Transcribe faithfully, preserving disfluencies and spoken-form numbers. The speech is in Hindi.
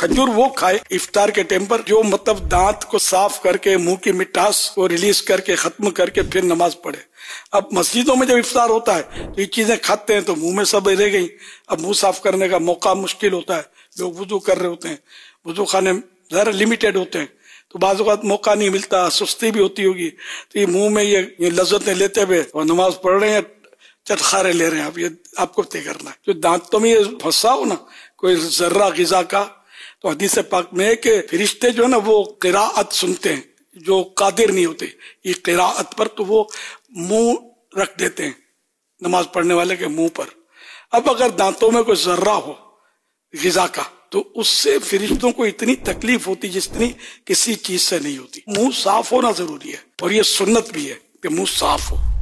खजूर वो खाए इफ्तार के टाइम पर जो मतलब दांत को साफ करके मुंह की मिठास को रिलीज करके खत्म करके फिर नमाज पढ़े। अब मस्जिदों में जब इफ्तार होता है तो ये चीजें खाते हैं तो मुंह में सब रह गई। अब मुंह साफ करने का मौका मुश्किल होता है, लोग वुजू कर रहे होते हैं, वुजू खाने जरा लिमिटेड होते हैं तो बाज़ औक़ात मौका नहीं मिलता, सुस्ती भी होती होगी, तो ये मुंह में ये, ये लज्जतें लेते हुए और नमाज पढ़ रहे हैं, चटखारे ले रहे हैं। अब ये आपको तय करना है। जो दांतों में ये फंसा हो ना कोई जर्रा गिजा का, तो हदीस पाक में है कि फरिश्ते जो है ना वो क़िराअत सुनते हैं, जो कादिर नहीं होते ये क़िराअत पर, तो वो मुंह रख देते हैं नमाज पढ़ने वाले के मुंह पर। अब अगर दांतों में कोई जर्रा हो गिजा का तो उससे फरिश्तों को इतनी तकलीफ होती जितनी किसी चीज से नहीं होती। मुंह साफ होना जरूरी है और ये सुन्नत भी है कि मुंह साफ हो।